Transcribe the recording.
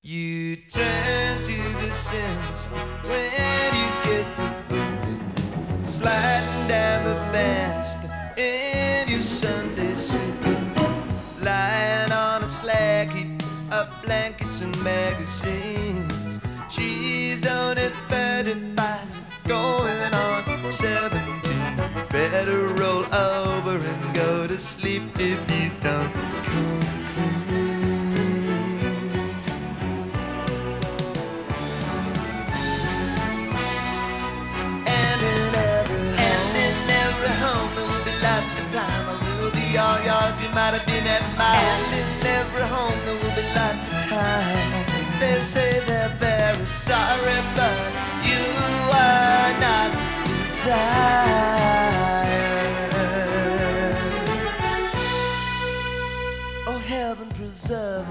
You turn to the sinister when you get the boot, sliding down the banister in your Sunday suit, lying on a slag heap of blankets and magazines. She's only 35, going on 17. Better roll over and go to sleep if you don't come clean. And in every home there will be lots of time. I will be all yours, you might have been at mine. And in every home there will be lots of time. They say they're very sorry, but you are not desired. Oh, heaven preserve